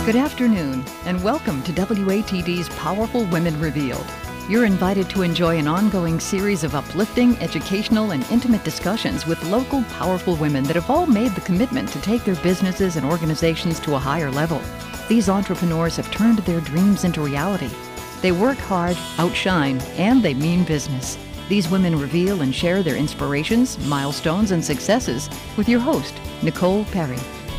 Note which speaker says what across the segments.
Speaker 1: Good afternoon, and welcome to WATD's Powerful Women Revealed. You're invited to enjoy an ongoing series of uplifting, educational, and intimate discussions with local, powerful women that have all made the commitment to take their businesses and organizations to a higher level. These entrepreneurs have turned their dreams into reality. They work hard, outshine, and they mean business. These women reveal and share their inspirations, milestones, and successes with your host, Nicole Perry.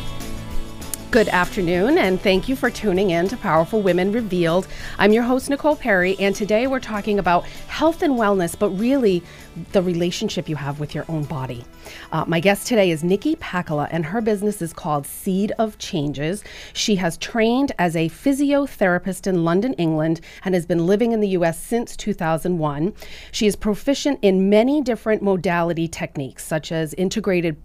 Speaker 2: Good afternoon, and thank you for tuning in to Powerful Women Revealed. I'm your host, Nicole Perry, and today we're talking about health and wellness, but really the relationship you have with your own body. My guest today is Nikki Pakala, and her business is called Seed of Changes. She has trained as a physiotherapist in London, England, and has been living in the U.S. since 2001. She is proficient in many different modality techniques, such as integrated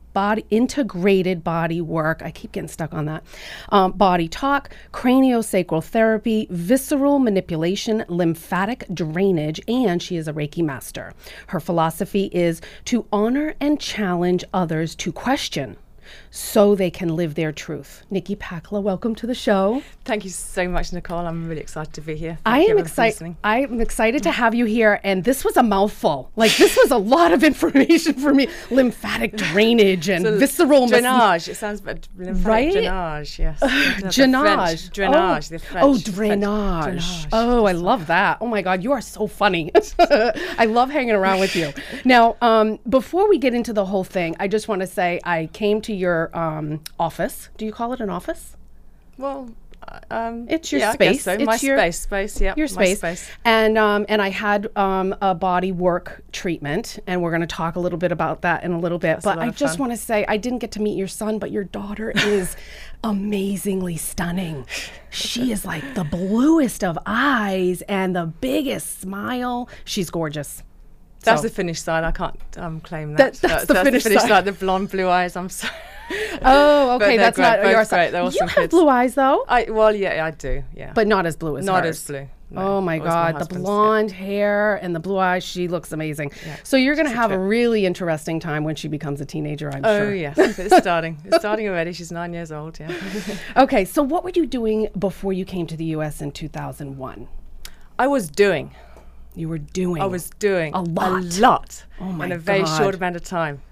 Speaker 2: body work. I keep getting stuck on that. Body talk, craniosacral therapy, visceral manipulation, lymphatic drainage, and she is a Reiki master. Her philosophy is to honor and challenge others to question so they can live their truth. Nikki Pakala, welcome to the show.
Speaker 3: Thank you so much, Nicole. I'm really excited to be here.
Speaker 2: I'm excited to have you here, and this was a mouthful. Like, this was a lot of information for me. Lymphatic drainage and
Speaker 3: so
Speaker 2: visceral
Speaker 3: drainage. It sounds like lymphatic
Speaker 2: right?
Speaker 3: drainage. Yes.
Speaker 2: Drainage.
Speaker 3: Drainage.
Speaker 2: Oh,
Speaker 3: the French,
Speaker 2: drainage. Oh, I love that. Oh my God, you are so funny. I love hanging around with you. Now, before we get into the whole thing, I just want to say I came to your office. Do you call it an office?
Speaker 3: Well,
Speaker 2: it's your
Speaker 3: yeah,
Speaker 2: space.
Speaker 3: I guess so.
Speaker 2: It's
Speaker 3: my space. Yeah,
Speaker 2: your space. And I had a body work treatment, and we're going to talk a little bit about that in a little bit. But I just want to say, I didn't get to meet your son, but your daughter is amazingly stunning. She is like the bluest of eyes and the biggest smile. She's gorgeous.
Speaker 3: That's the finished side. I can't claim that.
Speaker 2: That's the finished side.
Speaker 3: The blonde, blue eyes. I'm sorry.
Speaker 2: Oh, okay. That's
Speaker 3: great.
Speaker 2: not your
Speaker 3: side.
Speaker 2: You have kids. Blue eyes, though.
Speaker 3: I do. Yeah.
Speaker 2: But not as blue as
Speaker 3: not
Speaker 2: hers.
Speaker 3: as blue. No.
Speaker 2: Oh my God, the blonde hair and the blue eyes. She looks amazing. Yeah. So you're going to have a really interesting time when she becomes a teenager, I'm sure.
Speaker 3: Oh yes, it's starting. It's starting already. She's 9 years old. Yeah.
Speaker 2: Okay. So what were you doing before you came to the U.S. in 2001?
Speaker 3: I was doing.
Speaker 2: You were doing.
Speaker 3: I was doing
Speaker 2: a lot.
Speaker 3: Oh my God. In a very short amount of time.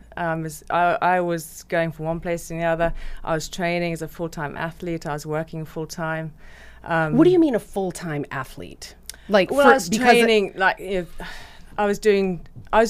Speaker 3: I was going from one place to the other. I was training as a full-time athlete. I was working full-time.
Speaker 2: What do you mean a full-time athlete? Like,
Speaker 3: well, I was training. I was training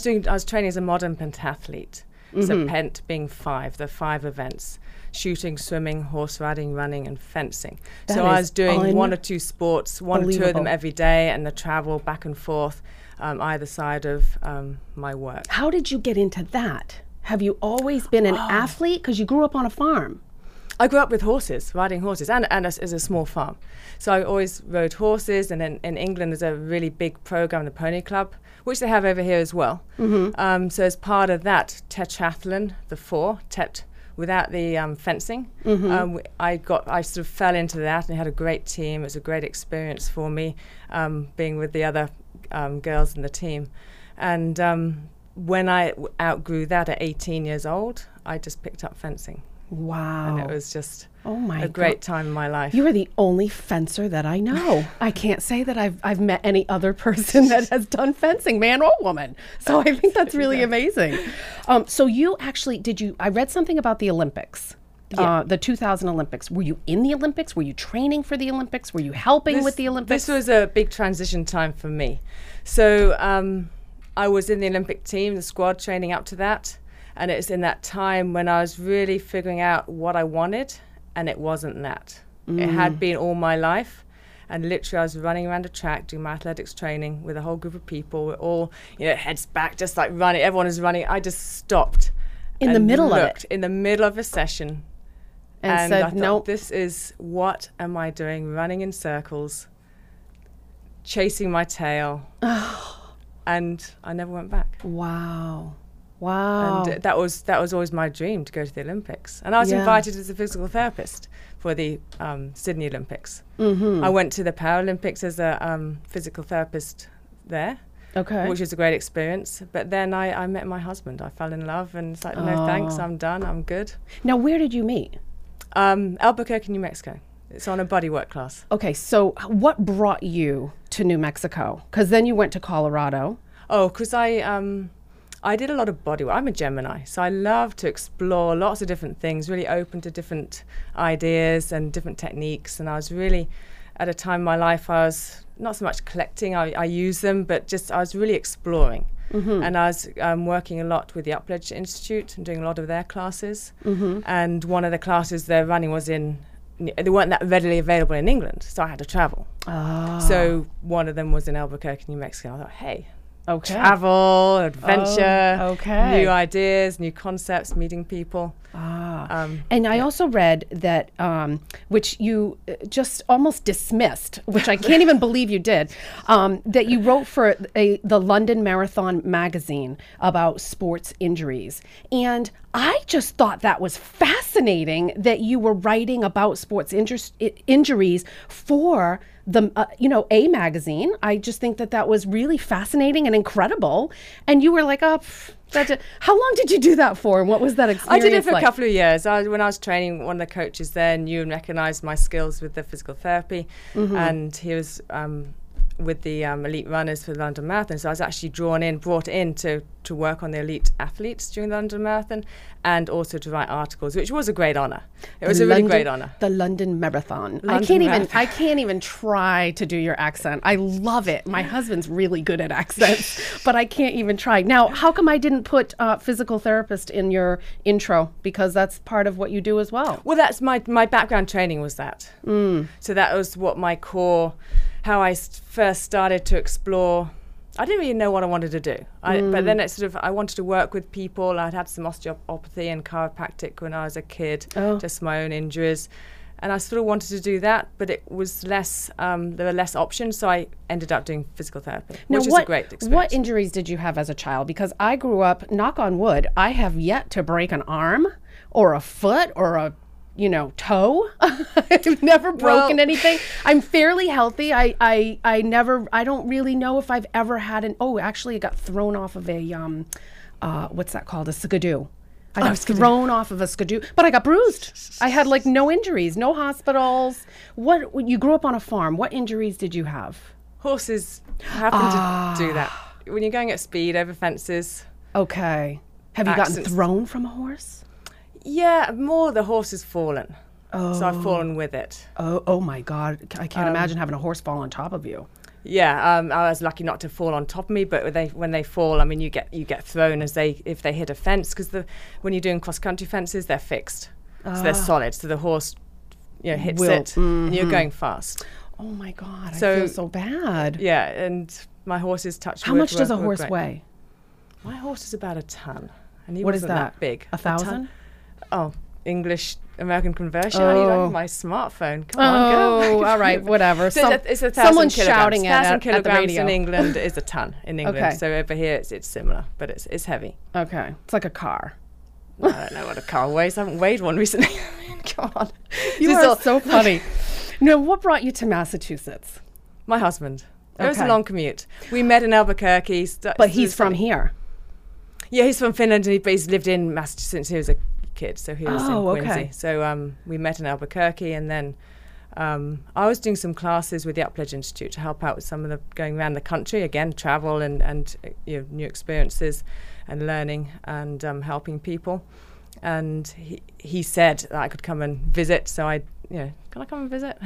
Speaker 3: as a modern pentathlete. Mm-hmm. So pent being the 5 events: shooting, swimming, horse riding, running, and fencing. So I was doing 1 or 2 sports, 1 or 2 of them every day, and the travel back and forth either side of my work.
Speaker 2: How did you get into that? Have you always been an athlete? Because you grew up on a farm.
Speaker 3: I grew up with horses, riding horses, and as a small farm. So I always rode horses, and then in England there's a really big program, the Pony Club, which they have over here as well. Mm-hmm. So as part of that tetrathlon, the 4, without the fencing, I sort of fell into that and had a great team. It was a great experience for me, being with the other girls in the team. And when I outgrew that at 18 years old, I just picked up fencing.
Speaker 2: Wow.
Speaker 3: And it was just
Speaker 2: a
Speaker 3: great time in my life.
Speaker 2: You are the only fencer that I know. I can't say that I've met any other person that has done fencing, man or woman. So I think that's really amazing. So you actually, I read something about the Olympics. Yeah. The 2000 Olympics. Were you in the Olympics? Were you training for the Olympics? Were you helping with the Olympics?
Speaker 3: This was a big transition time for me. So I was in the Olympic team, the squad, training up to that. And it was in that time when I was really figuring out what I wanted, and it wasn't that. It had been all my life. And literally I was running around a track doing my athletics training with a whole group of people. We're all, heads back, just like running. Everyone is running. I just stopped.
Speaker 2: In the middle of it?
Speaker 3: In the middle of a session.
Speaker 2: And said,
Speaker 3: I thought, nope. This is, what am I doing? Running in circles, chasing my tail. And I never went back.
Speaker 2: Wow.
Speaker 3: And that was always my dream, to go to the Olympics. And I was invited as a physical therapist for the Sydney Olympics. Mm-hmm. I went to the Paralympics as a physical therapist there.
Speaker 2: Okay.
Speaker 3: Which was a great experience. But then I met my husband. I fell in love, and it's like, no thanks, I'm done, I'm good.
Speaker 2: Now, where did you meet?
Speaker 3: Albuquerque, New Mexico. It's on a bodywork class.
Speaker 2: Okay, so what brought you to New Mexico? Because then you went to Colorado.
Speaker 3: Oh, because I did a lot of bodywork. I'm a Gemini, so I love to explore lots of different things, really open to different ideas and different techniques. And I was really, at a time in my life, I was not so much collecting, I use them, but just I was really exploring. And I was working a lot with the Upledge Institute and doing a lot of their classes. And one of the classes they're running was they weren't that readily available in England, so I had to travel. So one of them was in Albuquerque, New Mexico. I thought, hey, travel, adventure, new ideas, new concepts, meeting people.
Speaker 2: And I also read that, which you just almost dismissed, which I can't even believe you did, that you wrote for the London Marathon magazine about sports injuries. And I just thought that was fascinating that you were writing about sports injuries for the A magazine. I just think that was really fascinating and incredible. And you were like, how long did you do that for? And what was that experience
Speaker 3: I did it for
Speaker 2: like?
Speaker 3: a couple of years. When I was training, one of the coaches there knew and recognized my skills with the physical therapy. And he was with the elite runners for the London Marathon. So I was actually brought in to work on the elite athletes during the London Marathon and also to write articles, which was a great honor. It was a really great honor.
Speaker 2: The London Marathon. I can't even try to do your accent. I love it. My husband's really good at accents, but I can't even try. Now, how come I didn't put physical therapist in your intro? Because that's part of what you do as well.
Speaker 3: Well, that's my background training was that. So that was what my core, how I first started to explore. I didn't really know what I wanted to do. But then I wanted to work with people. I'd had some osteopathy and chiropractic when I was a kid, just my own injuries. And I sort of wanted to do that, but it was less, there were less options, so I ended up doing physical therapy, which was a great experience.
Speaker 2: What injuries did you have as a child? Because I grew up, knock on wood, I have yet to break an arm or a foot or a toe. I've never broken anything. I'm fairly healthy. I don't really know if I've ever had actually I got thrown off of a, what's that called? A skidoo. I got thrown off of a skidoo, but I got bruised. I had no injuries, no hospitals. You grew up on a farm. What injuries did you have?
Speaker 3: Horses happen to do that. When you're going at speed over fences.
Speaker 2: Okay. Have you gotten thrown from a horse?
Speaker 3: Yeah, more the horse has fallen. So I've fallen with it.
Speaker 2: Oh my God. I can't imagine having a horse fall on top of you.
Speaker 3: Yeah, I was lucky not to fall on top of me, but when they fall, I mean, you get thrown if they hit a fence, because when you're doing cross-country fences, they're fixed. So they're solid. So the horse hits it, and you're going fast.
Speaker 2: Oh my God, I feel so bad.
Speaker 3: Yeah, and my horses touch
Speaker 2: How much does a horse weigh?
Speaker 3: My horse is about a ton. And he
Speaker 2: what
Speaker 3: wasn't
Speaker 2: is that?
Speaker 3: Big.
Speaker 2: 1,000?
Speaker 3: Oh, English American conversion. I need on my smartphone. Come on,
Speaker 2: go. All right, whatever.
Speaker 3: It's 1,000
Speaker 2: someone's
Speaker 3: kilograms.
Speaker 2: shouting at the radio.
Speaker 3: In England is a ton in England.
Speaker 2: Okay.
Speaker 3: So over here it's similar, but it's heavy.
Speaker 2: Okay, it's like a car.
Speaker 3: I don't know what a car weighs. I haven't weighed one recently. Come on.
Speaker 2: You are so funny. Now, what brought you to Massachusetts?
Speaker 3: My husband. It was a long commute. We met in Albuquerque.
Speaker 2: But he's from here.
Speaker 3: Yeah, he's from Finland, and he's lived in Massachusetts since he was a kid, so he was in Quincy.
Speaker 2: Okay.
Speaker 3: So we met in Albuquerque, and then I was doing some classes with the Upledge Institute to help out with some of the going around the country, again, travel and new experiences and learning and helping people. And he said that I could come and visit, so can I come and visit?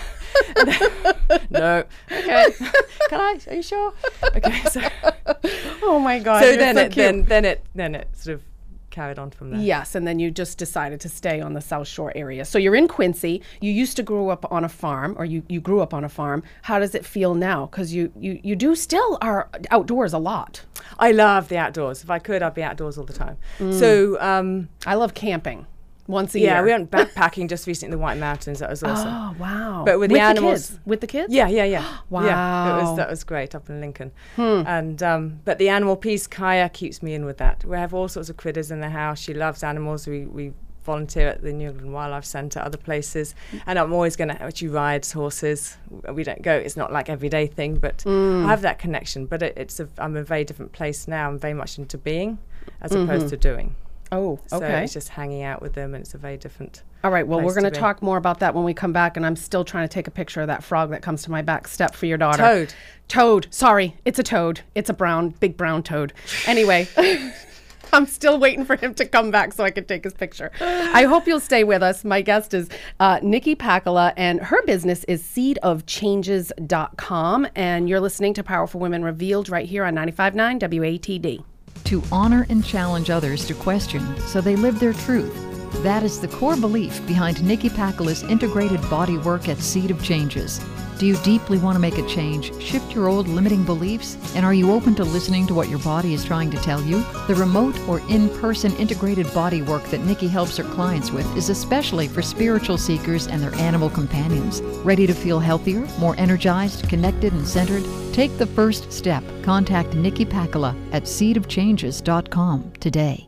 Speaker 3: No. Okay. Can I? Are you sure? Okay. So.
Speaker 2: Oh my God.
Speaker 3: So then it sort of carried on from there.
Speaker 2: Yes, and then you just decided to stay on the South Shore area. So you're in Quincy. You used to grow up on a farm, or you grew up on a farm. How does it feel now? Because you do still are outdoors a lot.
Speaker 3: I love the outdoors. If I could, I'd be outdoors all the time. So
Speaker 2: I love camping. Once a year.
Speaker 3: Yeah, we went backpacking just recently in the White Mountains. That was awesome.
Speaker 2: Oh, wow.
Speaker 3: But with the animals.
Speaker 2: With the kids?
Speaker 3: Yeah.
Speaker 2: Wow.
Speaker 3: Yeah, that was great up in Lincoln. And but the animal piece, Kaya keeps me in with that. We have all sorts of critters in the house. She loves animals. We volunteer at the New England Wildlife Centre, other places. And I'm always going to, she rides horses. We don't go, it's not like everyday thing, but I have that connection. But I'm a very different place now. I'm very much into being as opposed to doing.
Speaker 2: Oh,
Speaker 3: So
Speaker 2: okay.
Speaker 3: it's just hanging out with them, and it's a very different.
Speaker 2: All right. Well, we're
Speaker 3: place
Speaker 2: going
Speaker 3: to
Speaker 2: to
Speaker 3: be.
Speaker 2: talk more about that when we come back. And I'm still trying to take a picture of that frog that comes to my back step for your daughter. Toad. Sorry. It's a toad. It's a big brown toad. Anyway. I'm still waiting for him to come back so I can take his picture. I hope you'll stay with us. My guest is Nikki Pakala, and her business is seedofchanges.com. And you're listening to Powerful Women Revealed right here on 95.9 WATD.
Speaker 1: To honor and challenge others to question so they live their truth. That is the core belief behind Nikki Pakala's integrated body work at Seed of Changes. Do you deeply want to make a change, shift your old limiting beliefs, and are you open to listening to what your body is trying to tell you? The remote or in-person integrated body work that Nikki helps her clients with is especially for spiritual seekers and their animal companions. Ready to feel healthier, more energized, connected, and centered? Take the first step. Contact Nikki Pakala at seedofchanges.com today.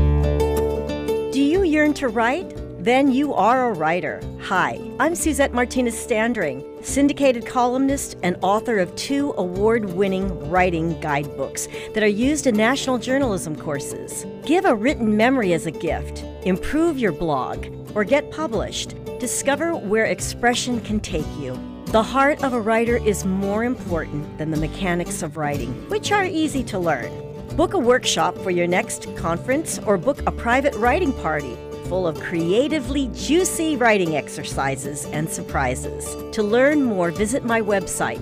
Speaker 4: Do you yearn to write? Then you are a writer. Hi, I'm Suzette Martinez-Standring, syndicated columnist and author of 2 award-winning writing guidebooks that are used in national journalism courses. Give a written memory as a gift, improve your blog, or get published. Discover where expression can take you. The heart of a writer is more important than the mechanics of writing, which are easy to learn. Book a workshop for your next conference or book a private writing party full of creatively juicy writing exercises and surprises. To learn more, visit my website,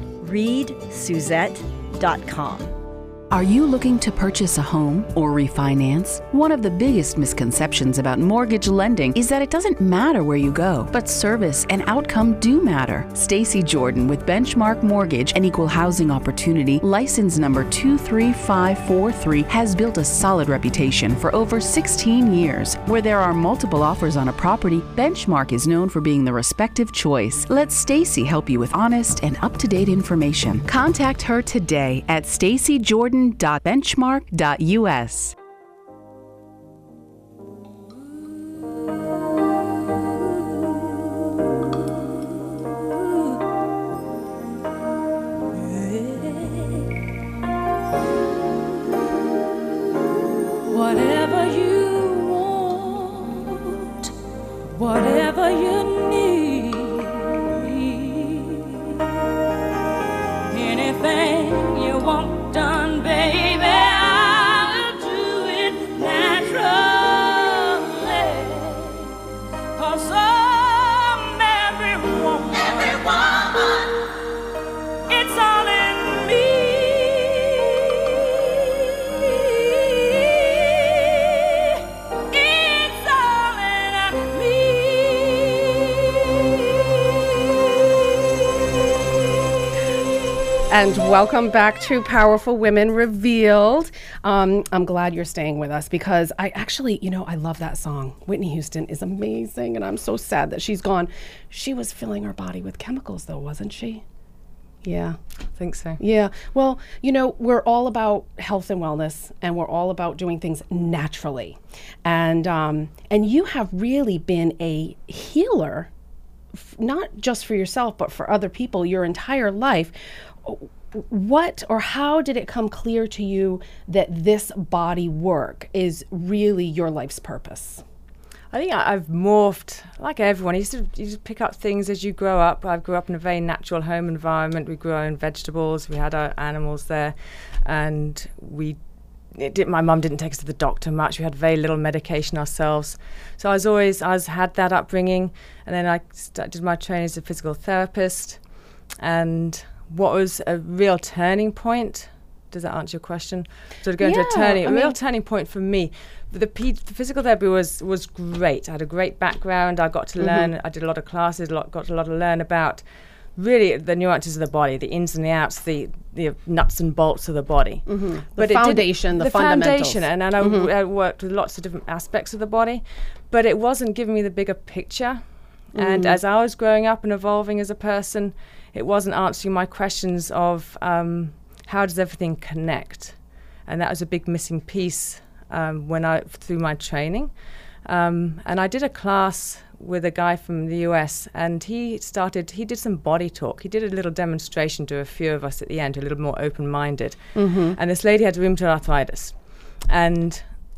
Speaker 4: readsuzette.com.
Speaker 5: Are you looking to purchase a home or refinance? One of the biggest misconceptions about mortgage lending is that it doesn't matter where you go, but service and outcome do matter. Stacy Jordan with Benchmark Mortgage and Equal Housing Opportunity, license number 23543, has built a solid reputation for over 16 years. Where there are multiple offers on a property, Benchmark is known for being the respective choice. Let Stacy help you with honest and up-to-date information. Contact her today at stacyjordan.benchmark.us.
Speaker 6: Whatever you want, whatever you need, anything you want done, baby, I'll do it naturally. 'Cause I'm every woman, it's all in me. It's all in me.
Speaker 2: And welcome back to Powerful Women Revealed. I'm glad you're staying with us because I actually, I love that song. Whitney Houston is amazing, and I'm so sad that she's gone. She was filling her body with chemicals, though, wasn't she? Yeah.
Speaker 3: I think so.
Speaker 2: Yeah. Well, we're all about health and wellness, and we're all about doing things naturally. And you have really been a healer, not just for yourself, but for other people your entire life. What or how did it come clear to you that this body work is really your life's purpose?
Speaker 3: I think I've morphed like everyone. You just pick up things as you grow up. I grew up in a very natural home environment. We grew our own vegetables. We had our animals there, and my mum didn't take us to the doctor much. We had very little medication ourselves. So I had that upbringing, and then I did my training as a physical therapist. And what was a real turning point? Does that answer your question? So to go into a real turning point for me. The physical therapy was great. I had a great background. I got to learn. I did a lot of classes. Got a lot to learn about really the nuances of the body, the ins and the outs, the nuts and bolts of the body.
Speaker 2: Mm-hmm. But the foundation, the fundamentals.
Speaker 3: And I worked with lots of different aspects of the body, but it wasn't giving me the bigger picture. And as I was growing up and evolving as a person, it wasn't answering my questions of how does everything connect? And that was a big missing piece through my training. And I did a class with a guy from the US, and he did some body talk. He did a little demonstration to a few of us at the end, a little more open-minded. And this lady had rheumatoid arthritis. And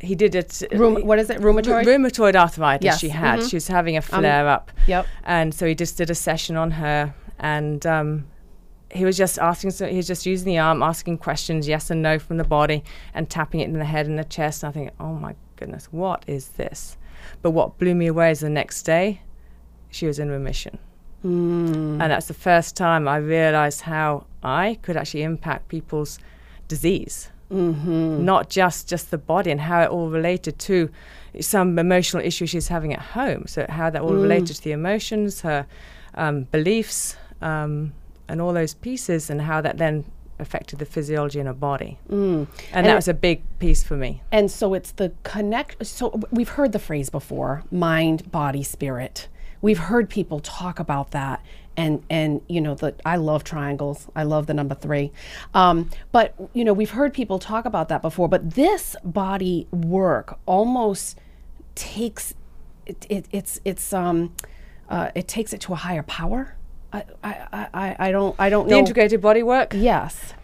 Speaker 3: he did it.
Speaker 2: What is it? Rheumatoid?
Speaker 3: Rheumatoid arthritis.
Speaker 2: Yes.
Speaker 3: She had.
Speaker 2: Mhm.
Speaker 3: She was having a flare up.
Speaker 2: Yep.
Speaker 3: And so he just did a session on her, and he was just asking. So he was just using the arm, asking questions, yes and no from the body, and tapping it in the head and the chest. And I think, oh my goodness, what is this? But what blew me away is the next day, she was in remission. And that's the first time I realized how I could actually impact people's disease. Not just the body, and how it all related to some emotional issue she's having at home. So how that all related to the emotions, her beliefs, and all those pieces, and how that then affected the physiology in her body. And that was a big piece for me.
Speaker 2: And so it's the connect. So we've heard the phrase before, mind, body, spirit. We've heard people talk about that, and you know, I love triangles. I love the number 3. But you know, we've heard people talk about that before. But this body work almost takes it takes it to a higher power. I don't know.
Speaker 3: The integrated body work.
Speaker 2: Yes.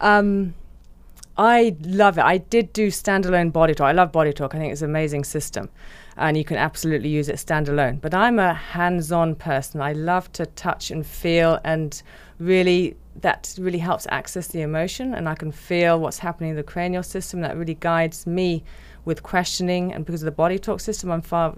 Speaker 3: I love it. I did do standalone body talk. I love body talk. I think it's an amazing system, and you can absolutely use it standalone. But I'm a hands-on person. I love to touch and feel, and really that really helps access the emotion, and I can feel what's happening in the cranial system. That really guides me with questioning, and because of the body talk system, I'm far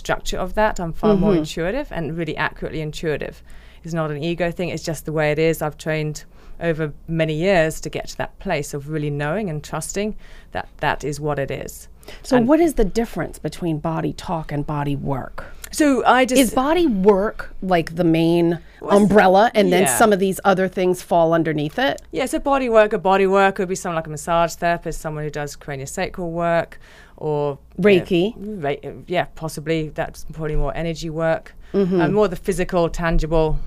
Speaker 3: more intuitive and really accurately intuitive. It's not an ego thing. It's just the way it is. I've trained over many years to get to that place of really knowing and trusting that that is what it is.
Speaker 2: So what is the difference between body talk and body work?
Speaker 3: So
Speaker 2: is body work like the main umbrella, and then some of these other things fall underneath it?
Speaker 3: Yeah, so body work would be someone like a massage therapist, someone who does craniosacral work, or
Speaker 2: Reiki.
Speaker 3: Possibly. That's probably more energy work, more the physical, tangible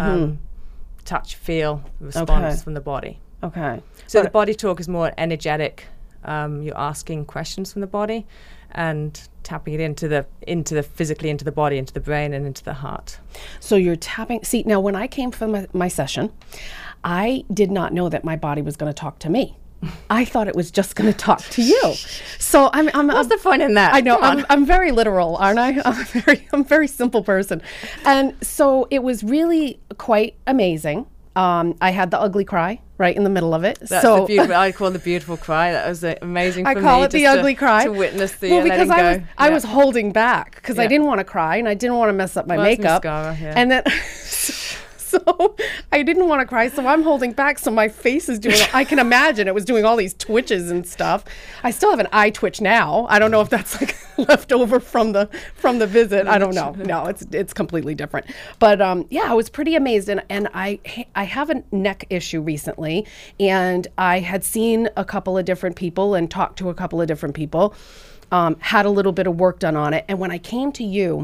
Speaker 3: touch, feel response from the body.
Speaker 2: Okay.
Speaker 3: So the body talk is more energetic. You're asking questions from the body and tapping it into the physically, into the body, into the brain, and into the heart.
Speaker 2: So you're tapping. See, now when I came for my session, I did not know that my body was going to talk to me. I thought it was just going to talk to you. So
Speaker 3: what's the fun in that?
Speaker 2: I know I'm very literal, aren't I? I'm a very simple person, and so it was really quite amazing. I had the ugly cry right in the middle of it.
Speaker 3: That's the beautiful. I call the beautiful cry. That was amazing for me.
Speaker 2: I call it the ugly cry.
Speaker 3: To witness the
Speaker 2: because
Speaker 3: letting go.
Speaker 2: I was holding back because I didn't want to cry, and I didn't want to mess up my makeup.
Speaker 3: Mascara, yeah.
Speaker 2: And then so I didn't want to cry, so I'm holding back. So my face is doing. I can imagine it was doing all these twitches and stuff. I still have an eye twitch now. I don't know if that's like left over from the visit. I don't know. No, it's completely different. But I was pretty amazed, and I have a neck issue recently, and I had seen a couple of different people and talked to a couple of different people, had a little bit of work done on it, and when I came to you.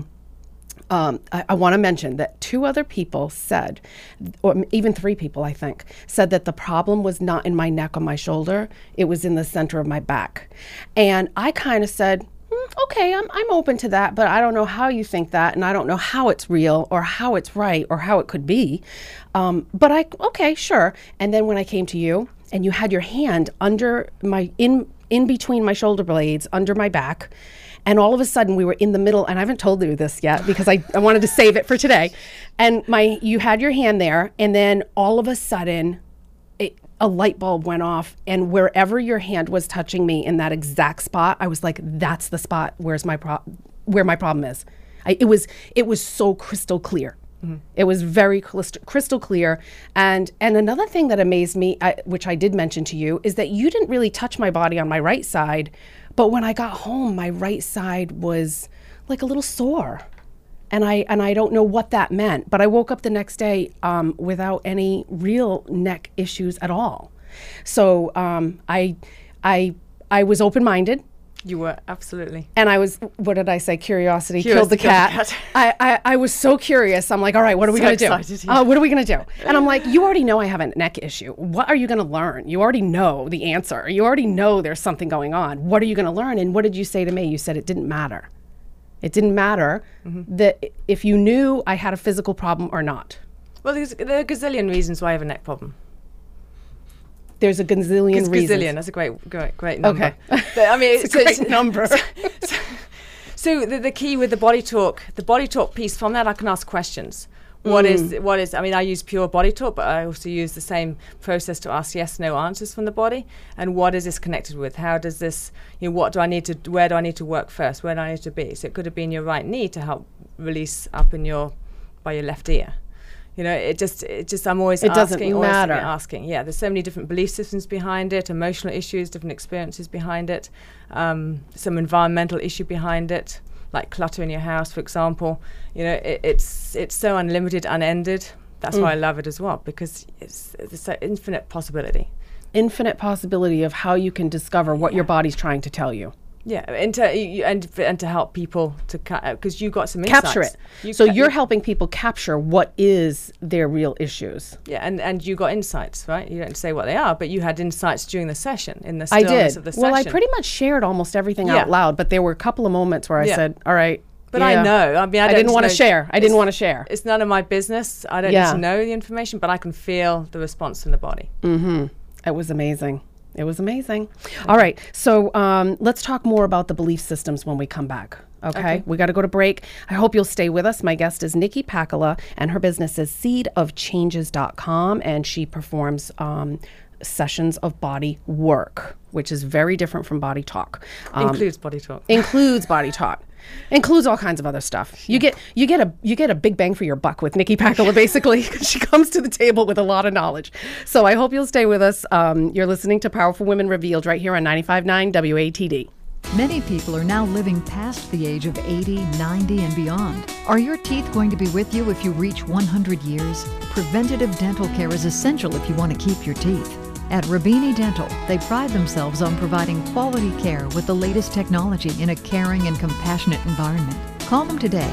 Speaker 2: I want to mention that 2 other people said, or even 3 people, I think, said that the problem was not in my neck or my shoulder. It was in the center of my back. And I kind of said, okay, I'm open to that, but I don't know how you think that, and I don't know how it's real or how it's right or how it could be. But okay, sure. And then when I came to you and you had your hand under in between my shoulder blades, under my back, and all of a sudden we were in the middle, and I haven't told you this yet because I wanted to save it for today. And you had your hand there, and then all of a sudden a light bulb went off, and wherever your hand was touching me in that exact spot, I was like, that's the spot where my problem is. It was so crystal clear. It was very crystal clear. And another thing that amazed me, which I did mention to you, is that you didn't really touch my body on my right side, but when I got home, my right side was like a little sore. And I don't know what that meant, but I woke up the next day without any real neck issues at all. So I was open-minded.
Speaker 3: You were, absolutely.
Speaker 2: And I was, what did I say? Curiosity killed the cat. I was so curious. I'm like, all right, what are we going to do? What are we going to do? And I'm like, you already know I have a neck issue. What are you going to learn? You already know the answer. You already know there's something going on. What are you going to learn? And what did you say to me? You said it didn't matter. It didn't matter that if you knew I had a physical problem or not.
Speaker 3: Well, there are a gazillion reasons why I have a neck problem.
Speaker 2: There's a gazillion reasons.
Speaker 3: Gazillion, that's a great number.
Speaker 2: Okay.
Speaker 3: But, I mean,
Speaker 2: It's a great number.
Speaker 3: So the key with the body talk piece, from that I can ask questions. What is, I mean, I use pure body talk, but I also use the same process to ask yes, no answers from the body. And what is this connected with? How does this, where do I need to work first? Where do I need to be? So it could have been your right knee to help release up by your left ear. It just, I'm always
Speaker 2: it
Speaker 3: asking.
Speaker 2: Doesn't matter.
Speaker 3: Asking. Yeah, there's so many different belief systems behind it, emotional issues, different experiences behind it, some environmental issue behind it, like clutter in your house, for example. It's so unlimited, unended. That's why I love it as well, because it's an infinite possibility.
Speaker 2: Infinite possibility of how you can discover what your body's trying to tell you.
Speaker 3: Yeah, and to help people to because you got some insights.
Speaker 2: Capture it. So you're helping people capture what is their real issues.
Speaker 3: Yeah, and you got insights, right? You don't say what they are, but you had insights during the session, in the stillness of the session.
Speaker 2: Well, I pretty much shared almost everything out loud, but there were a couple of moments where I said, all right.
Speaker 3: But I know. I mean, I
Speaker 2: didn't want to share. I didn't want to share.
Speaker 3: It's none of my business. I don't need to know the information, but I can feel the response in the body.
Speaker 2: Mm-hmm. It was amazing. It was amazing. All right. So let's talk more about the belief systems when we come back. Okay. We got to go to break. I hope you'll stay with us. My guest is Nikki Pakala, and her business is seedofchanges.com, and she performs sessions of body work, which is very different from body talk.
Speaker 3: Includes body talk.
Speaker 2: Includes body talk. Includes all kinds of other stuff. You get a big bang for your buck with Nikki Pakala, basically, because she comes to the table with a lot of knowledge. So I hope you'll stay with us. You're listening to Powerful Women Revealed right here on 95.9 WATD.
Speaker 1: Many people are now living past the age of 80, 90, and beyond. Are your teeth going to be with you if you reach 100 years? Preventative dental care is essential if you want to keep your teeth. At Rabini Dental, they pride themselves on providing quality care with the latest technology in a caring and compassionate environment. Call them today,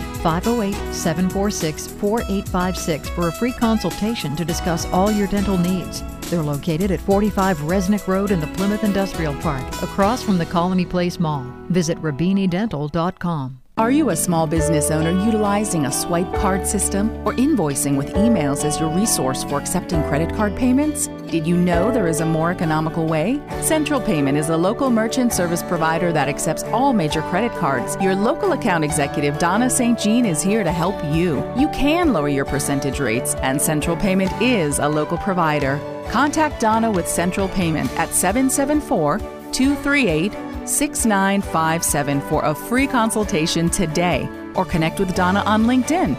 Speaker 1: 508-746-4856 for a free consultation to discuss all your dental needs. They're located at 45 Resnick Road in the Plymouth Industrial Park, across from the Colony Place Mall. Visit rabinidental.com.
Speaker 5: Are you a small business owner utilizing a swipe card system or invoicing with emails as your resource for accepting credit card payments? Did you know there is a more economical way? Central Payment is a local merchant service provider that accepts all major credit cards. Your local account executive, Donna St. Jean, is here to help you. You can lower your percentage rates, and Central Payment is a local provider. Contact Donna with Central Payment at 774-238-6957 for a free consultation today, or connect with Donna on LinkedIn.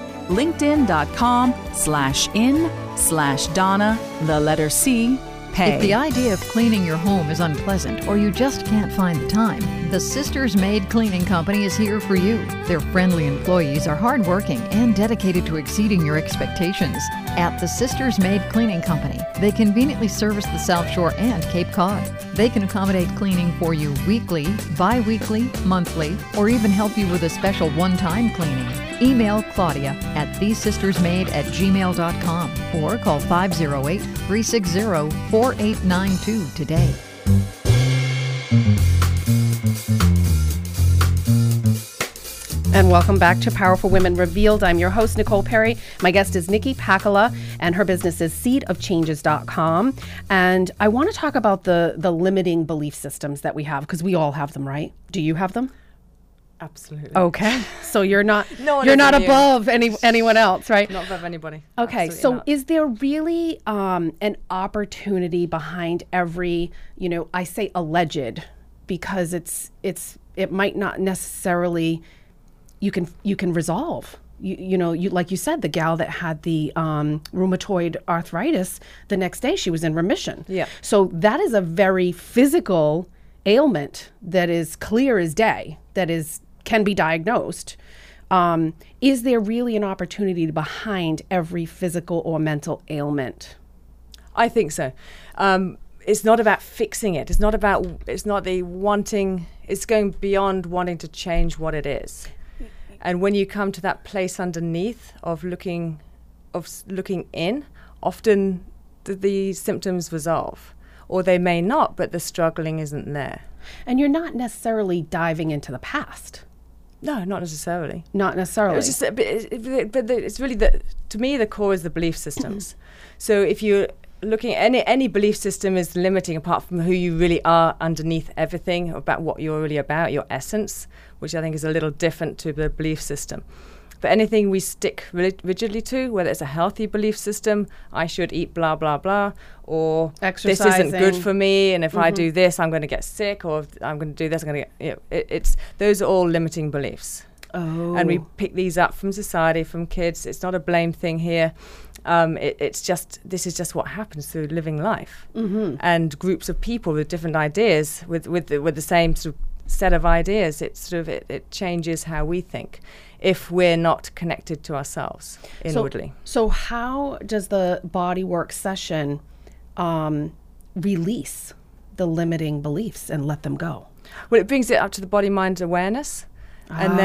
Speaker 5: LinkedIn.com/in/Donna, the letter C, Pay.
Speaker 1: If the idea of cleaning your home is unpleasant or you just can't find the time, the Sisters Maid Cleaning Company is here for you. Their friendly employees are hardworking and dedicated to exceeding your expectations. At the Sisters Maid Cleaning Company, they conveniently service the South Shore and Cape Cod. They can accommodate cleaning for you weekly, bi-weekly, monthly, or even help you with a special one-time cleaning. Email Claudia at thesistersmaid@gmail.com or call 508-360-4892 today.
Speaker 2: And welcome back to Powerful Women Revealed. I'm your host, Nicole Perry. My guest is Nikki Pakala, and her business is seedofchanges.com. And I want to talk about the limiting belief systems that we have, because we all have them, right? Do you have them?
Speaker 3: Absolutely.
Speaker 2: Okay. So you're not
Speaker 3: No one
Speaker 2: you're
Speaker 3: is
Speaker 2: not
Speaker 3: immune.
Speaker 2: above anyone else, right?
Speaker 3: Not above anybody.
Speaker 2: Okay,
Speaker 3: Absolutely
Speaker 2: so
Speaker 3: not.
Speaker 2: is there really an opportunity behind every, I say alleged, because it might not necessarily you can resolve. You like you said, the gal that had the rheumatoid arthritis, the next day she was in remission.
Speaker 3: Yeah.
Speaker 2: So that is a very physical ailment that is clear as day, can be diagnosed. Is there really an opportunity behind every physical or mental ailment?
Speaker 3: I think so. It's not about fixing it. It's not the wanting. It's going beyond wanting to change what it is. And when you come to that place underneath of looking in, often the symptoms resolve, or they may not, but the struggling isn't there.
Speaker 2: And you're not necessarily diving into the past.
Speaker 3: No, not necessarily.
Speaker 2: Not necessarily.
Speaker 3: It's just, but it's really to me the core is the belief systems. So if you looking at any belief system is limiting apart from who you really are underneath everything, about what you're really about, your essence, which I think is a little different to the belief system. But anything we stick rigidly to, whether it's a healthy belief system, I should eat blah, blah, blah, or this isn't good for me, and if I do this, I'm going to get sick, or if I'm going to do this, I'm going to get, those are all limiting beliefs.
Speaker 2: Oh.
Speaker 3: And we pick these up from society, from kids. It's not a blame thing here. It's just, this is just what happens through living life. And groups of people with different ideas, with the same sort of set of ideas, it changes how we think if we're not connected to ourselves inwardly.
Speaker 2: So how does the bodywork session release the limiting beliefs and let them go?
Speaker 3: Well, it brings it up to the body-mind awareness. And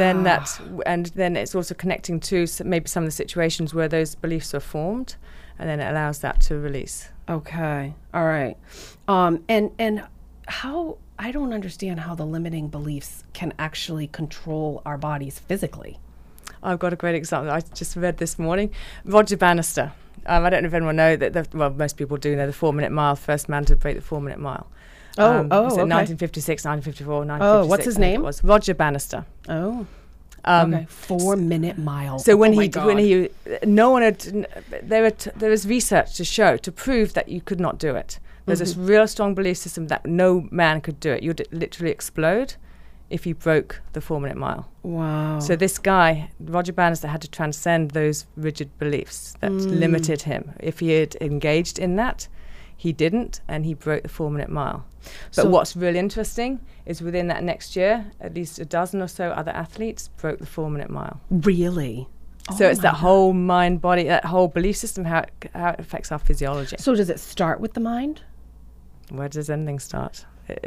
Speaker 3: then it's also connecting to maybe some of the situations where those beliefs are formed, and then it allows that to release.
Speaker 2: Okay. All right. And how, I don't understand how the limiting beliefs can actually control our bodies physically.
Speaker 3: I've got a great example I just read this morning. Roger Bannister. I don't know if anyone know that, most people do know the 4-minute mile, first man to break the 4-minute mile.
Speaker 2: Okay.
Speaker 3: 1956, 1954, 1956.
Speaker 2: Oh, what's his name?
Speaker 3: It was Roger Bannister.
Speaker 2: Oh. Okay. 4-minute mile.
Speaker 3: So when no one had, there was research to prove that you could not do it. There's this real strong belief system that no man could do it. You'd literally explode if you broke the 4-minute mile.
Speaker 2: Wow.
Speaker 3: So this guy, Roger Bannister, had to transcend those rigid beliefs that limited him. If he had engaged in that, he didn't, and he broke the 4-minute mile. But what's really interesting is within that next year, at least a dozen or so other athletes broke the 4-minute mile.
Speaker 2: Really?
Speaker 3: So it's that whole mind, body, that whole belief system, how it affects our physiology.
Speaker 2: So does it start with the mind?
Speaker 3: Where does anything start?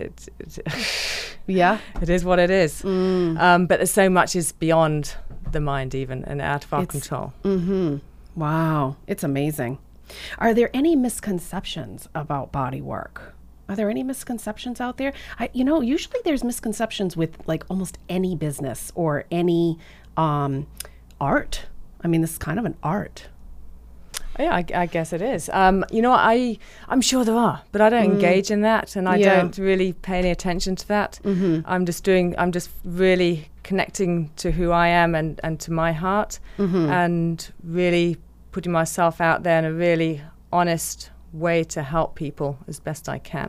Speaker 2: Yeah.
Speaker 3: It is what it is. But there's so much is beyond the mind even, and out of our control.
Speaker 2: Wow. It's amazing. Are there any misconceptions about body work? Are there any misconceptions out there? Usually there's misconceptions with like almost any business or any art. I mean, this is kind of an art.
Speaker 3: Yeah, I guess it is. I'm sure there are, but I don't engage in that, and I don't really pay any attention to that. I'm just really connecting to who I am and to my heart, and really putting myself out there in a really honest way to help people as best I can.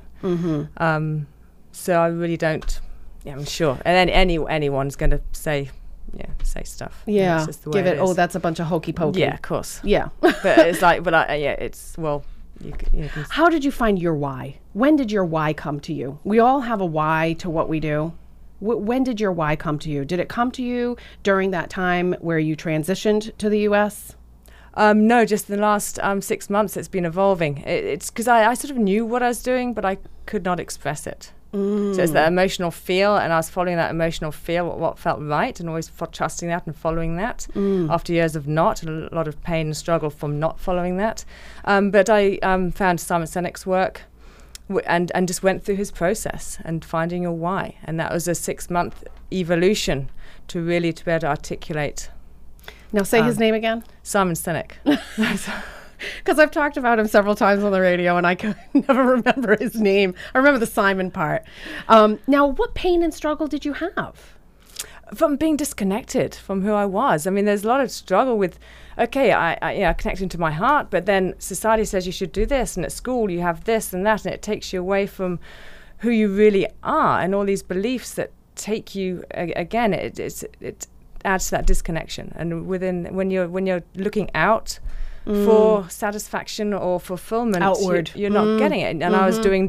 Speaker 3: So I really don't. Yeah, I'm sure, and anyone's going to say stuff.
Speaker 2: Yeah,
Speaker 3: it's just the way
Speaker 2: give it.
Speaker 3: is.
Speaker 2: That's a bunch of hokey pokey.
Speaker 3: Yeah, of course.
Speaker 2: Yeah,
Speaker 3: but it's like, it's well. You can
Speaker 2: How did you find your why? When did your why come to you? We all have a why to what we do. When did your why come to you? Did it come to you during that time where you transitioned to the U.S.?
Speaker 3: No, just in the last 6 months it's been evolving. It's because I sort of knew what I was doing, but I could not express it. So it's that emotional feel, and I was following that emotional feel, what felt right, and always trusting that and following that after years of not, and a lot of pain and struggle from not following that. But I found Simon Sinek's work and just went through his process and finding your why. And that was a 6-month evolution to be able to articulate.
Speaker 2: Now say his name again.
Speaker 3: Simon Sinek.
Speaker 2: Because I've talked about him several times on the radio and I can never remember his name. I remember the Simon part. Now, what pain and struggle did you have?
Speaker 3: From being disconnected from who I was. I mean, there's a lot of struggle with, I connecting to my heart, but then society says you should do this, and at school you have this and that, and it takes you away from who you really are, and all these beliefs that take you, again, it adds to that disconnection. And when you're looking out for satisfaction or fulfillment,
Speaker 2: outward,
Speaker 3: you're not getting it. And I was doing,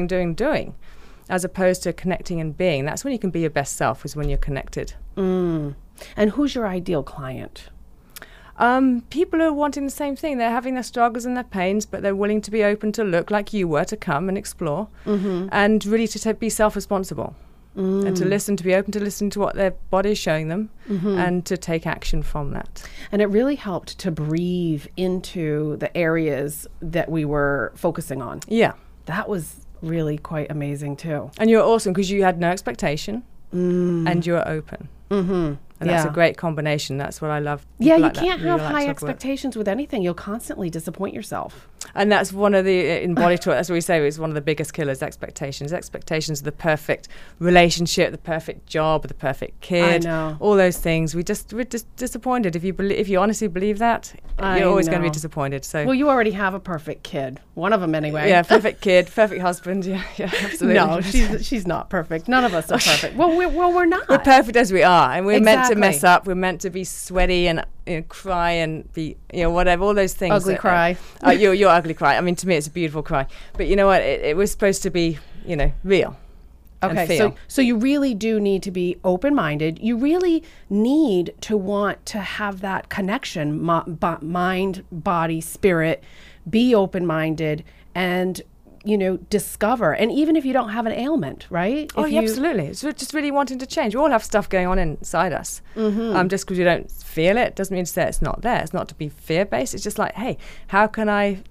Speaker 3: as opposed to connecting and being. That's when you can be your best self, is when you're connected.
Speaker 2: And who's your ideal client?
Speaker 3: People who are wanting the same thing. They're having their struggles and their pains, but they're willing to be open to look like you were, to come and explore, and really to be self-responsible. And to be open to listen to what their body is showing them, and to take action from that.
Speaker 2: And it really helped to breathe into the areas that we were focusing on.
Speaker 3: Yeah.
Speaker 2: That was really quite amazing too.
Speaker 3: And you were awesome because you had no expectation and you were open. And that's a great combination. That's what I love.
Speaker 2: Yeah, you can't have high expectations with anything. You'll constantly disappoint yourself.
Speaker 3: And that's one of the, in body talk, that's what we say, is one of the biggest killers, expectations. Expectations of the perfect relationship, the perfect job, the perfect kid,
Speaker 2: I know.
Speaker 3: all those things. We're just disappointed. If you honestly believe that, you're always going to be disappointed. So
Speaker 2: Well, you already have a perfect kid. One of them anyway.
Speaker 3: yeah, perfect kid, perfect husband. Yeah, absolutely.
Speaker 2: No, she's not perfect. None of us are perfect. Well, we're not.
Speaker 3: We're perfect as we are, and we're meant to mess
Speaker 2: Exactly.
Speaker 3: up. We're meant to be sweaty and cry and be whatever, all those things.
Speaker 2: Ugly cry.
Speaker 3: Your ugly cry. I mean, to me, it's a beautiful cry. But you know what? It was supposed to be, real. and
Speaker 2: Okay,
Speaker 3: feel.
Speaker 2: so you really do need to be open-minded. You really need to want to have that connection, mind, body, spirit. Be open-minded and discover. And even if you don't have an ailment, right?
Speaker 3: Oh,
Speaker 2: If
Speaker 3: yeah,
Speaker 2: you-
Speaker 3: absolutely. It's just really wanting to change. We all have stuff going on inside us. Just because you don't feel it doesn't mean to say it's not there. It's not to be fear-based. It's just like, hey, how can I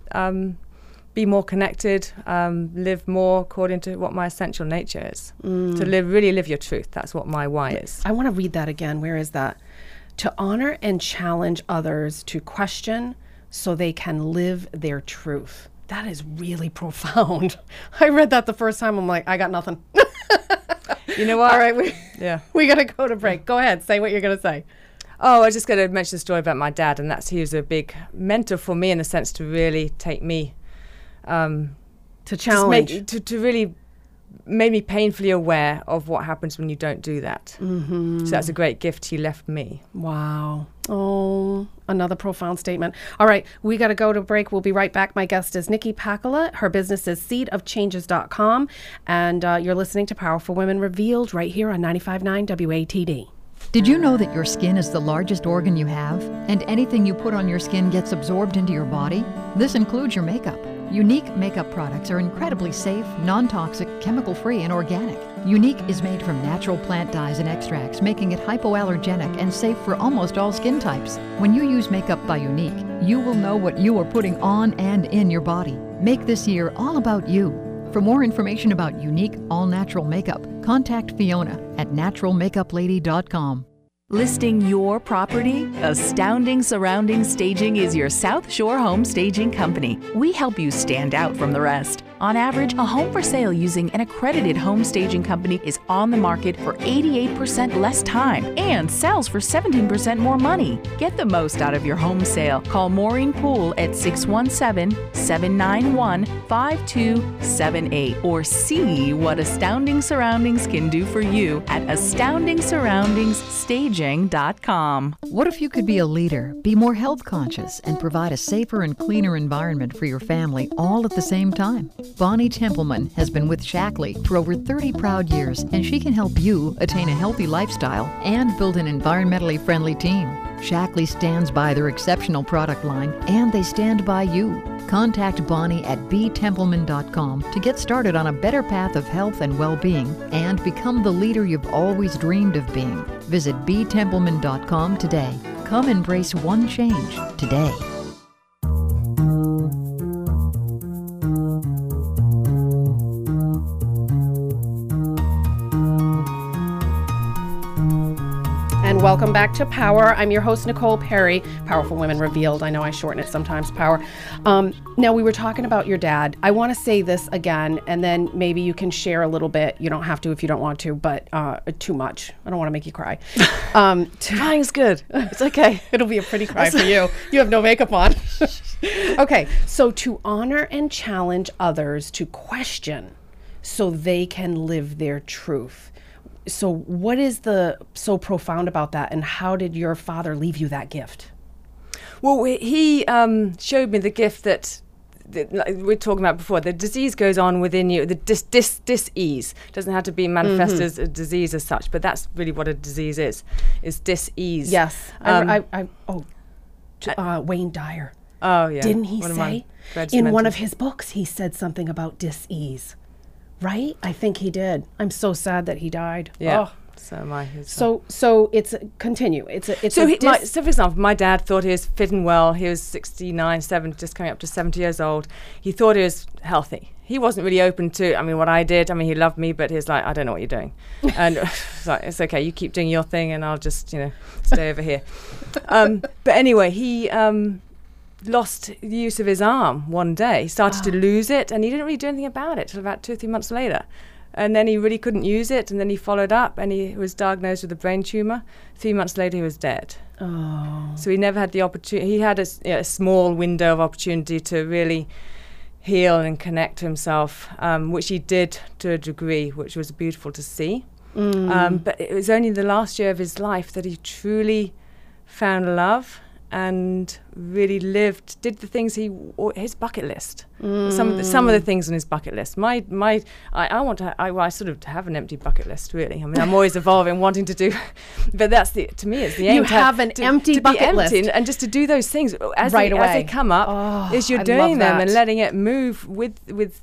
Speaker 3: be more connected, live more according to what my essential nature is? To really live your truth. That's what my why is.
Speaker 2: I want to read that again. Where is that? To honor and challenge others to question so they can live their truth. That is really profound. I read that the first time. I'm like, I got nothing.
Speaker 3: You know what?
Speaker 2: All right,
Speaker 3: Yeah.
Speaker 2: we got to go to break. Go ahead. Say what you're going to say.
Speaker 3: Oh, I was just going to mention a story about my dad, and he was a big mentor for me in the sense to really take me,
Speaker 2: To challenge.
Speaker 3: to really made me painfully aware of what happens when you don't do that. So that's a great gift he left me.
Speaker 2: Wow. Oh, another profound statement. All right, we got to go to break. We'll be right back. My guest is Nikki Pakala. Her business is seedofchanges.com. And you're listening to Powerful Women Revealed right here on 95.9 WATD.
Speaker 1: Did you know that your skin is the largest organ you have, and anything you put on your skin gets absorbed into your body? This includes your makeup. Unique makeup products are incredibly safe, non-toxic, chemical-free, and organic. Unique is made from natural plant dyes and extracts, making it hypoallergenic and safe for almost all skin types. When you use makeup by Unique, you will know what you are putting on and in your body. Make this year all about you. For more information about Unique all-natural makeup, contact Fiona at naturalmakeuplady.com.
Speaker 5: Listing your property? Astounding Surrounding Staging is your South Shore home staging company. We help you stand out from the rest. On average, a home for sale using an accredited home staging company is on the market for 88% less time and sells for 17% more money. Get the most out of your home sale. Call Maureen Poole at 617-791-5278 or see what Astounding Surroundings can do for you at astoundingsurroundingsstaging.com.
Speaker 1: What if you could be a leader, be more health conscious, and provide a safer and cleaner environment for your family all at the same time? Bonnie Templeman has been with Shackley for over 30 proud years, and she can help you attain a healthy lifestyle and build an environmentally friendly team. Shackley stands by their exceptional product line, and they stand by you. Contact Bonnie at btempleman.com to get started on a better path of health and well-being and become the leader you've always dreamed of being. Visit btempleman.com today. Come embrace one change today.
Speaker 2: And welcome back to Power. I'm your host, Nicole Perry. Powerful Women Revealed. I know I shorten it sometimes, Power. Now, we were talking about your dad. I want to say this again, and then maybe you can share a little bit. You don't have to if you don't want to, but too much. I don't want to make you cry.
Speaker 3: Crying's good. It's okay.
Speaker 2: It'll be a pretty cry for you. You have no makeup on. Okay, so to honor and challenge others to question so they can live their truth. So what is so profound about that, and how did your father leave you that gift?
Speaker 3: Well, he showed me the gift that like we were talking about before. The disease goes on within you. The dis-ease doesn't have to be manifested as a disease as such, but that's really what a disease is dis-ease.
Speaker 2: Yes. Wayne Dyer.
Speaker 3: Oh, yeah.
Speaker 2: Didn't he
Speaker 3: One of my
Speaker 2: say
Speaker 3: greatest
Speaker 2: in one
Speaker 3: mentors.
Speaker 2: of his books, he said something about dis-ease, right? I think he did. I'm so sad that he died.
Speaker 3: Yeah.
Speaker 2: Oh.
Speaker 3: So am I.
Speaker 2: So it's continue. It's
Speaker 3: So for example, my dad thought he was fit and well. He was 69, just coming up to 70 years old. He thought he was healthy. He wasn't really open to, what I did. He loved me, but he's like, I don't know what you're doing. And it's like, it's okay, you keep doing your thing and I'll just, stay over here. But anyway, he lost the use of his arm one day. He started to lose it, and he didn't really do anything about it till about 2 or 3 months later. And then he really couldn't use it, and then he followed up, and he was diagnosed with a brain tumor. 3 months later, he was dead.
Speaker 2: Oh.
Speaker 3: So he never had the opportunity. He had a small window of opportunity to really heal and connect to himself, which he did to a degree, which was beautiful to see. But it was only the last year of his life that he truly found love and really did the things his bucket list. Some of the things on his bucket list. I sort of have an empty bucket list, really. I mean, I'm always evolving, wanting to do, but to me, it's the aim.
Speaker 2: You have an empty bucket list.
Speaker 3: And just to do those things as
Speaker 2: right away.
Speaker 3: As they come up, is you're doing them and letting it move with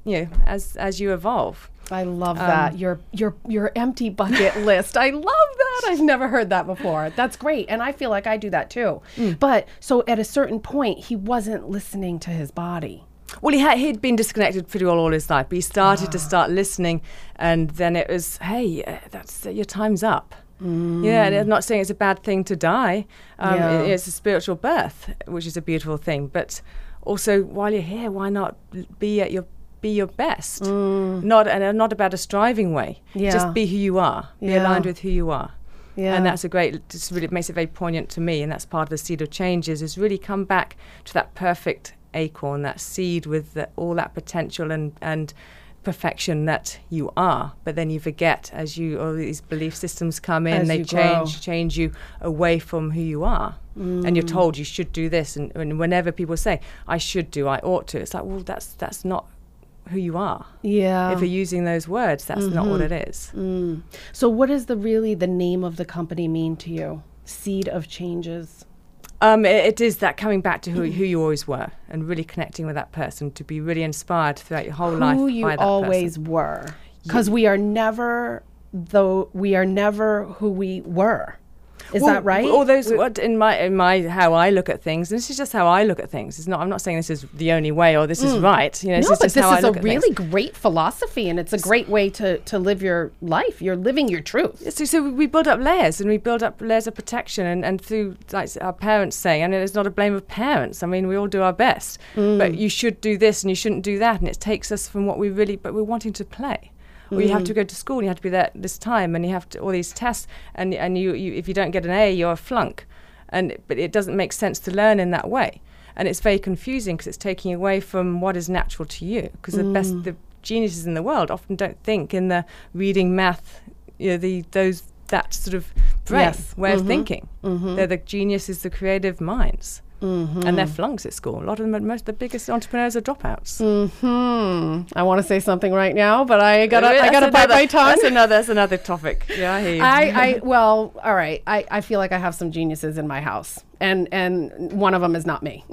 Speaker 3: as you evolve.
Speaker 2: I love that. Your empty bucket list. I love that. I've never heard that before. That's great. And I feel like I do that too. But so at a certain point, he wasn't listening to his body.
Speaker 3: Well, he'd been disconnected pretty well all his life, but he started to start listening, and then it was, hey, that's your time's up. Yeah, and I'm not saying it's a bad thing to die. It's a spiritual birth, which is a beautiful thing. But also, while you're here, why not be your best? Not about a striving way.
Speaker 2: Yeah.
Speaker 3: Just be who you are. Be aligned with who you are.
Speaker 2: Yeah.
Speaker 3: And that's just really makes it very poignant to me. And that's part of the seed of changes, is really come back to that perfect acorn, that seed with all that potential and perfection that you are. But then you forget as all these belief systems come in, they change you away from who you are. And you're told you should do this. And whenever people say, I should do, I ought to, it's like, well, that's not who you are.
Speaker 2: Yeah.
Speaker 3: If you're using those words, that's not what it is.
Speaker 2: So what does the name of the company mean to you? Seed of Changes.
Speaker 3: It is that coming back to who you always were and really connecting with that person, to be really inspired throughout your whole life by that person.
Speaker 2: Who you always were. Because we are never who we were. Is that right?
Speaker 3: All those in my how I look at things, and this is just how I look at things. I'm not saying this is the only way or this is right.
Speaker 2: No, but this is a really great philosophy, and it's a great way to live your life. You're living your truth.
Speaker 3: So we build up layers, and we build up layers of protection, and through, like our parents say, and it's not a blame of parents. I mean, we all do our best, but you should do this and you shouldn't do that, and it takes us from what but we're wanting to play. Or you have to go to school, and you have to be there this time, and you have to all these tests, and you if you don't get an A, you're a flunk, but it doesn't make sense to learn in that way, and it's very confusing because it's taking away from what is natural to you. Because the geniuses in the world often don't think in the reading, math, that sort of brain way of thinking. They're the geniuses, the creative minds. And they're flunks at school. A lot of them, the biggest entrepreneurs are dropouts.
Speaker 2: I want to say something right now, but I gotta bite my tongue.
Speaker 3: That's another topic. Yeah, I hear you.
Speaker 2: Well, all right. I feel like I have some geniuses in my house, and one of them is not me.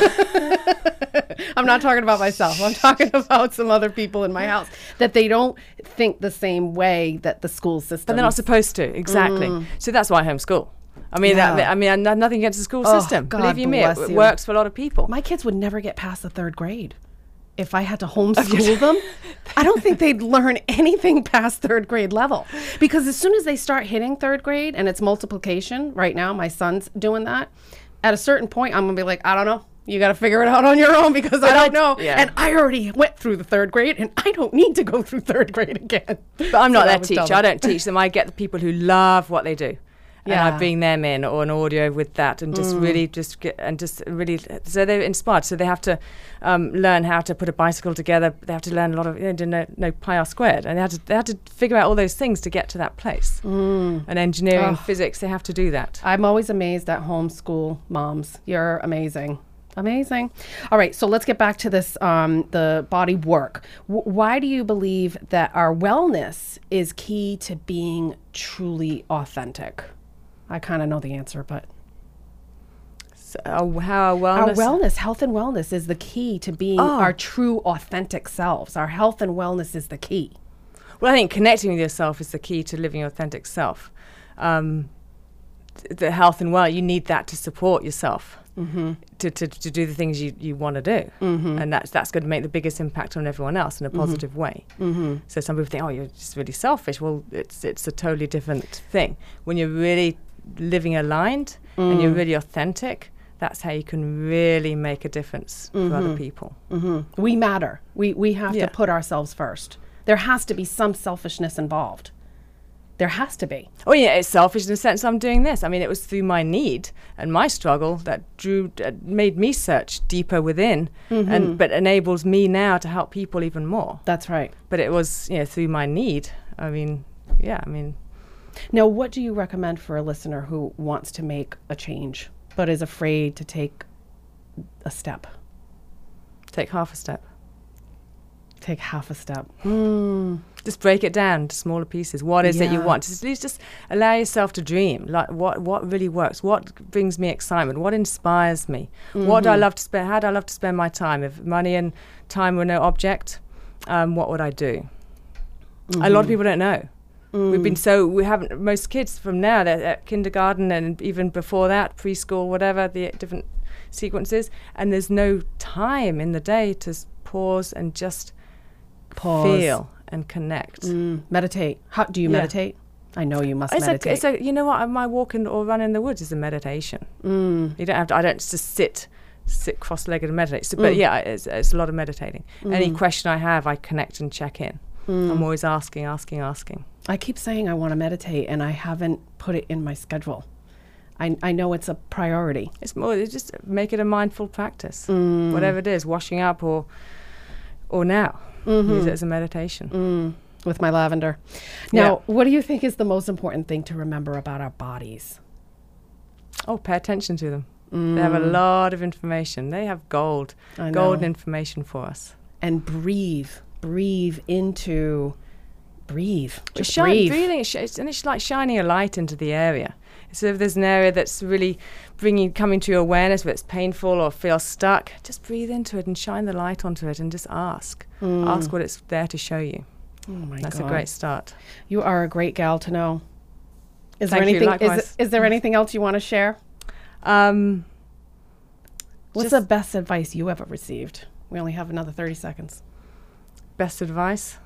Speaker 2: I'm not talking about myself. I'm talking about some other people in my house that they don't think the same way that the school system.
Speaker 3: But they're not supposed to. Exactly. So that's why I homeschool. I mean, I'm nothing against the school system.
Speaker 2: God
Speaker 3: Believe you me, it works for a lot of people.
Speaker 2: My kids would never get past the 3rd grade if I had to homeschool them. I don't think they'd learn anything past 3rd grade level, because as soon as they start hitting 3rd grade and it's multiplication, right now my son's doing that, at a certain point I'm gonna be like, I don't know. You got to figure it out on your own, because I don't know. Yeah. And I already went through the 3rd grade, and I don't need to go through 3rd grade again.
Speaker 3: But I'm not their teacher. I don't teach them. I get the people who love what they do. Yeah. And I bring them in, or an audio with that, and so they're inspired. So they have to learn how to put a bicycle together. They have to learn a lot of know pi r squared, and they had to figure out all those things to get to that place. And engineering, physics, they have to do that.
Speaker 2: I'm always amazed at homeschool moms. You're amazing. Amazing. All right, so let's get back to this, the body work. Why do you believe that our wellness is key to being truly authentic? I kind of know the answer, but...
Speaker 3: So how our wellness...
Speaker 2: Our wellness, health and wellness is the key to being our true authentic selves. Our health and wellness is the key.
Speaker 3: Well, I think connecting with yourself is the key to living your authentic self. The health and well, you need that to support yourself. To do the things you want to do, and that's going to make the biggest impact on everyone else in a positive way. So some people think, oh, you're just really selfish. Well, it's a totally different thing. When you're really living aligned and you're really authentic, that's how you can really make a difference for other people.
Speaker 2: We matter. We have
Speaker 3: Yeah.
Speaker 2: to put ourselves first. There has to be some selfishness involved. There has to be.
Speaker 3: Oh yeah, it's selfish in the sense I'm doing this. I mean, it was through my need and my struggle that made me search deeper within, but enables me now to help people even more.
Speaker 2: That's right.
Speaker 3: But it was, through my need. I mean,
Speaker 2: Now, what do you recommend for a listener who wants to make a change but is afraid to take a step?
Speaker 3: take half a step.
Speaker 2: Take half a step.
Speaker 3: Just break it down to smaller pieces. What is it you want? Just allow yourself to dream. Like what really works? What brings me excitement? What inspires me? What do I love to spend? How do I love to spend my time? If money and time were no object, what would I do? A lot of people don't know. We haven't, most kids from now, they're at kindergarten and even before that, preschool, whatever, the different sequences, and there's no time in the day to pause and just feel and connect.
Speaker 2: Meditate. How do you meditate? I know you must meditate.
Speaker 3: You know what? My walk or run in the woods is a meditation. You don't have to. I don't just sit cross-legged and meditate. So, but yeah, it's a lot of meditating. Any question I have, I connect and check in. I'm always asking.
Speaker 2: I keep saying I want to meditate, and I haven't put it in my schedule. I know it's a priority.
Speaker 3: It's just make it a mindful practice. Whatever it is, washing up or now. Use it as a meditation.
Speaker 2: With my lavender. Now, what do you think is the most important thing to remember about our bodies?
Speaker 3: Oh, pay attention to them. They have a lot of information. They have golden information for us.
Speaker 2: And breathe into. Breathe. Just
Speaker 3: Breathing, and it's like shining a light into the area. So if there's an area that's really coming to your awareness, where it's painful or feels stuck, just breathe into it and shine the light onto it and just ask. Ask what it's there to show you.
Speaker 2: Oh my God.
Speaker 3: That's a great start.
Speaker 2: You are a great gal to know. Is
Speaker 3: Thank
Speaker 2: there anything?
Speaker 3: you, likewise.
Speaker 2: Is there anything else you want to share? What's the best advice you ever received? We only have another 30 seconds.
Speaker 3: Best advice?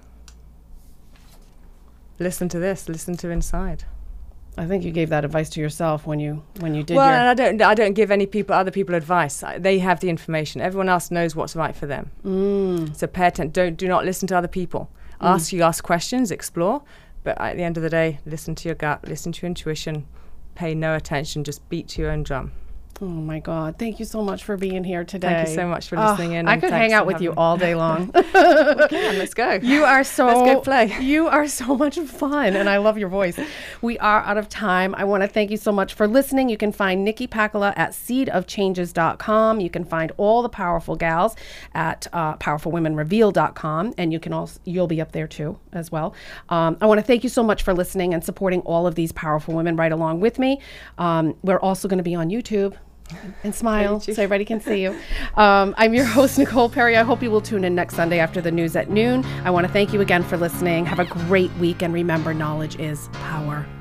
Speaker 3: Listen to this. Listen to inside.
Speaker 2: I think you gave that advice to yourself when you did
Speaker 3: Well,
Speaker 2: your.
Speaker 3: and I don't give other people advice. They have the information. Everyone else knows what's right for them. So pay attention. Do not listen to other people. Ask questions, explore. But at the end of the day, listen to your gut, listen to your intuition. Pay no attention. Just beat to your own drum.
Speaker 2: Oh my God! Thank you so much for being here today.
Speaker 3: Thank you so much for listening in.
Speaker 2: I could hang out with you all day long.
Speaker 3: Okay, let's go.
Speaker 2: You are so.
Speaker 3: Let's go play.
Speaker 2: You are so much fun, and I love your voice. We are out of time. I want to thank you so much for listening. You can find Nikki Pakala at seedofchanges.com. You can find all the powerful gals at powerfulwomenreveal.com, and you'll be up there too as well. I want to thank you so much for listening and supporting all of these powerful women right along with me. We're also going to be on YouTube. And smile so everybody can see you. I'm your host, Nicole Perry. I hope you will tune in next Sunday after the news at noon. I want to thank you again for listening. Have a great week. And remember, knowledge is power.